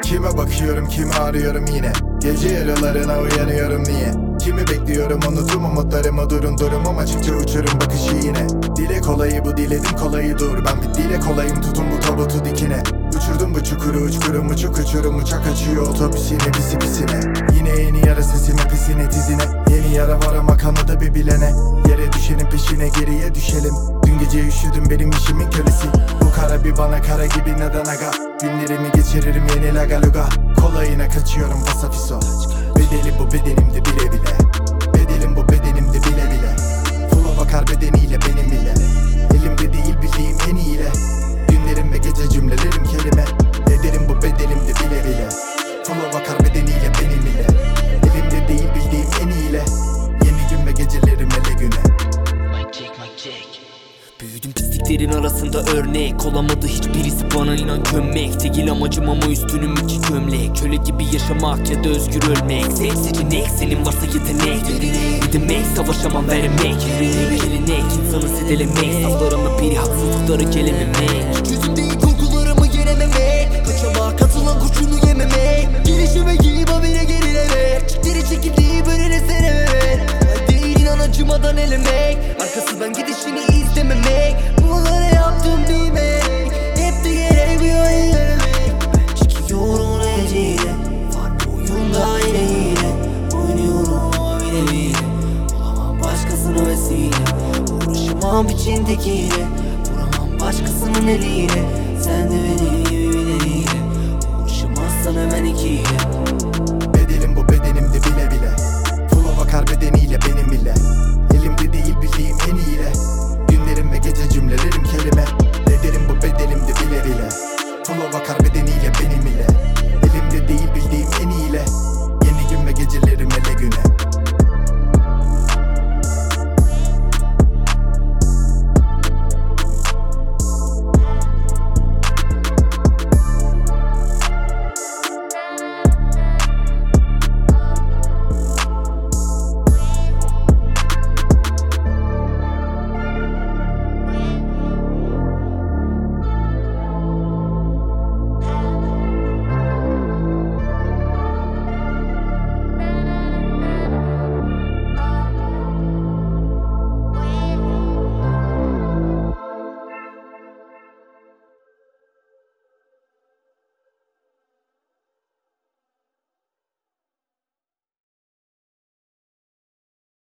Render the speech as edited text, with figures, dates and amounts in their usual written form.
Kime bakıyorum, kimi arıyorum yine. Gece yarılarına uyanıyorum niye? Kimi bekliyorum, unutum umutlarımı, durumum açıkça uçurum bakışı yine. Dile kolayı bu, diledim kolayı dur. Ben bir dile kolayım, tutun bu tabutu dikine. Uçurdum bu çukuru, uçkurum uçuk uçurum. Uçak açıyor otobüsine, pisi pisine. Yine yeni yara sesime, pisine tizine. Yeni yara var ama kanadı bir bilene. Yere düşenin peşine, geriye düşelim. Dün gece üşüdüm, benim işimin kölesi. Bu kara bir bana kara gibi, neden aga? Günlerimi geçiririm yeni laga luga. Kolayına kaçıyorum basafiso. Bedeli bu bedenimde bile bile. Bedelim bu bedenimde bile bile. Full'a bakar bedeniyle benim ile. Elimde değil bildiğim en iyiyle. Günlerim ve gece cümlelerim kelime. Ederim bu bedenimde bile bile. Full'a bakar bedeniyle benim ile. Elimde değil bildiğim en iyiyle. Yeni gün ve gecelerim ele güne. Büyüdüm pisliklerin arasında örnek. Olamadı hiçbirisi bana inan gömmek. Değil amacım ama üstünüm iki gömlek. Köle gibi yaşamak ya da özgür ölmek. Tek seçenek senin varsa yetenek. Bir demek savaşamam vermek. Bir gelenek insanı sedelemek. Saflarımda biri haksızlıkları gelememek. Yüzümdeki korkularımı yenememek. Kaçama katılan kurşunu yememek. Gelişime giyip habire gerilemek. Geri çekildiği bölüne senememek. Değil inan acımadan elemek. Arkasından gidişini izlememek. Bunları yaptım bilmek. Hep de gerekiyor ilerlemek. Çekiyorum reciyle. Farklı oyunda yine. Oynuyorum ama bile bile. Olamam başkasına vesile. Uğraşamam içindekiyle. Vuramam başkasının eliyle. Sen de